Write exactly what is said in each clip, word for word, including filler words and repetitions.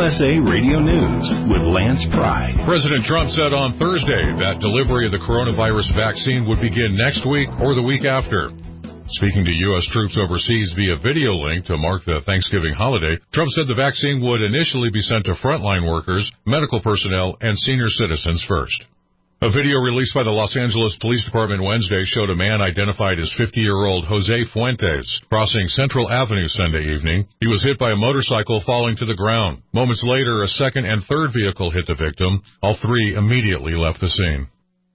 S A Radio News with Lance Pry. President Trump said on Thursday that delivery of the coronavirus vaccine would begin next week or the week after. Speaking to U S troops overseas via video link to mark the Thanksgiving holiday, Trump said the vaccine would initially be sent to frontline workers, medical personnel, and senior citizens first. A video released by the Los Angeles Police Department Wednesday showed a man identified as fifty-year-old Jose Fuentes crossing Central Avenue Sunday evening. He was hit by a motorcycle falling to the ground. Moments later, a second and third vehicle hit the victim. All three immediately left the scene.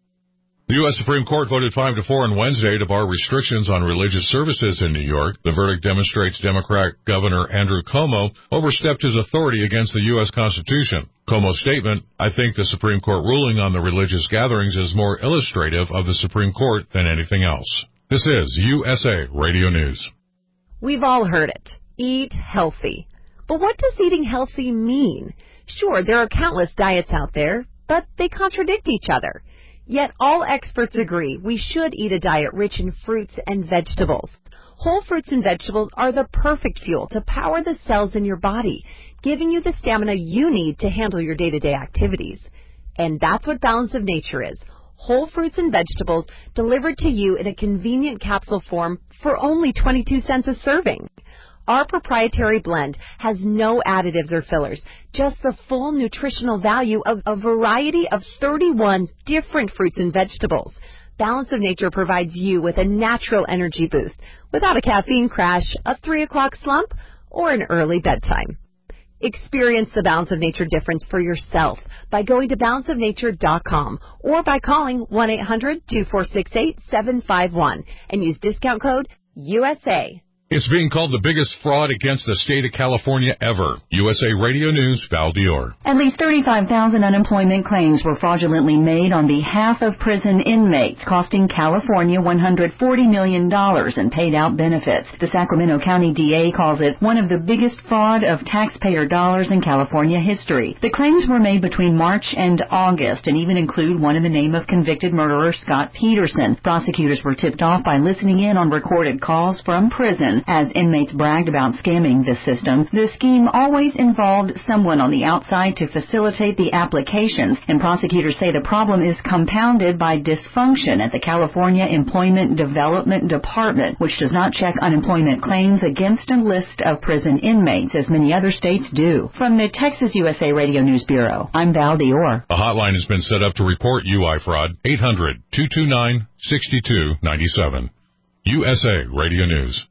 The U S Supreme Court voted five to four on Wednesday to bar restrictions on religious services in New York. The verdict demonstrates Democrat Governor Andrew Cuomo overstepped his authority against the U S Constitution. Cuomo's statement, "I think the Supreme Court ruling on the religious gatherings is more illustrative of the Supreme Court than anything else." This is U S A Radio News. We've all heard it. Eat healthy. But what does eating healthy mean? Sure, there are countless diets out there, but they contradict each other. Yet all experts agree we should eat a diet rich in fruits and vegetables. Whole fruits and vegetables are the perfect fuel to power the cells in your body, giving you the stamina you need to handle your day-to-day activities. And that's what Balance of Nature is. Whole fruits and vegetables delivered to you in a convenient capsule form for only twenty-two cents a serving. Our proprietary blend has no additives or fillers, just the full nutritional value of a variety of thirty-one different fruits and vegetables. Balance of Nature provides you with a natural energy boost without a caffeine crash, a three o'clock slump, or an early bedtime. Experience the Balance of Nature difference for yourself by going to balance of nature dot com or by calling one eight hundred, two four six, eight, seven five one and use discount code U S A. It's being called the biggest fraud against the state of California ever. U S A Radio News, Val Dior. At least thirty-five thousand unemployment claims were fraudulently made on behalf of prison inmates, costing California one hundred forty million dollars in paid-out benefits. The Sacramento County D A calls it one of the biggest fraud of taxpayer dollars in California history. The claims were made between March and August and even include one in the name of convicted murderer Scott Peterson. Prosecutors were tipped off by listening in on recorded calls from prison as inmates bragged about scamming the system. The scheme always involved someone on the outside to facilitate the applications, and prosecutors say the problem is compounded by dysfunction at the California Employment Development Department, which does not check unemployment claims against a list of prison inmates, as many other states do. From the Texas U S A Radio News Bureau, I'm Val Dior. A hotline has been set up to report U I fraud, eight hundred, two two nine, six two nine seven. U S A Radio News.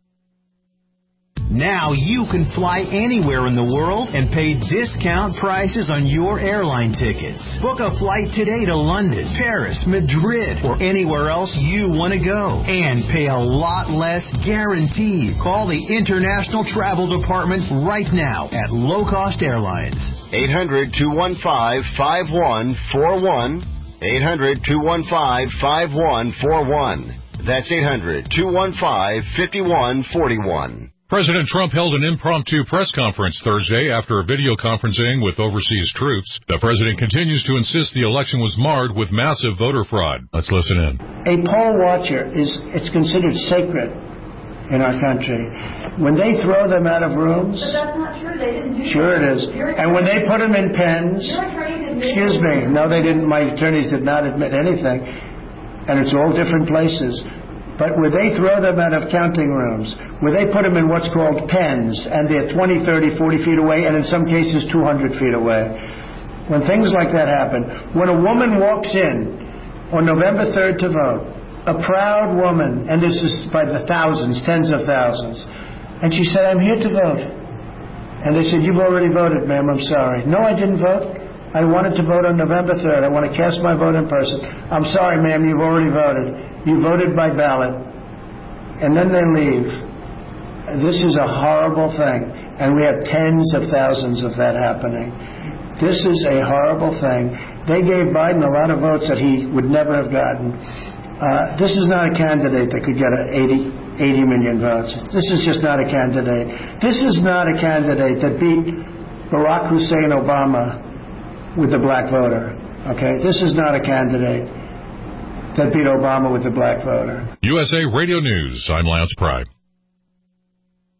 Now you can fly anywhere in the world and pay discount prices on your airline tickets. Book a flight today to London, Paris, Madrid, or anywhere else you want to go. And pay a lot less guaranteed. Call the International Travel Department right now at Low Cost Airlines. eight hundred, two one five, five one four one. eight hundred, two one five, five one four one. That's eight hundred, two one five, five one four one. President Trump held an impromptu press conference Thursday after a video conferencing with overseas troops. The president continues to insist the election was marred with massive voter fraud. Let's listen in. A poll watcher is, it's considered sacred in our country. When they throw them out of rooms... But that's not true. They didn't do Sure that. it is. And when they put them in pens... Your attorney didn't Excuse me. No, they didn't. My attorneys did not admit anything. And it's all different places. But where they throw them out of counting rooms, where they put them in what's called pens, and they're twenty, thirty, forty feet away, and in some cases two hundred feet away. When things like that happen, when a woman walks in on November third to vote, a proud woman, and this is by the thousands, tens of thousands, and she said, "I'm here to vote." And they said, "You've already voted, ma'am, I'm sorry." "No, I didn't vote. I wanted to vote on November third. I want to cast my vote in person." "I'm sorry, ma'am, you've already voted. You voted by ballot." And then they leave. This is a horrible thing. And we have tens of thousands of that happening. This is a horrible thing. They gave Biden a lot of votes that he would never have gotten. Uh, this is not a candidate that could get a eighty, eighty million votes. This is just not a candidate. This is not a candidate that beat Barack Hussein Obama with the black voter. Okay? This is not a candidate that beat Obama with the black voter. U S A Radio News. I'm Lance Pry.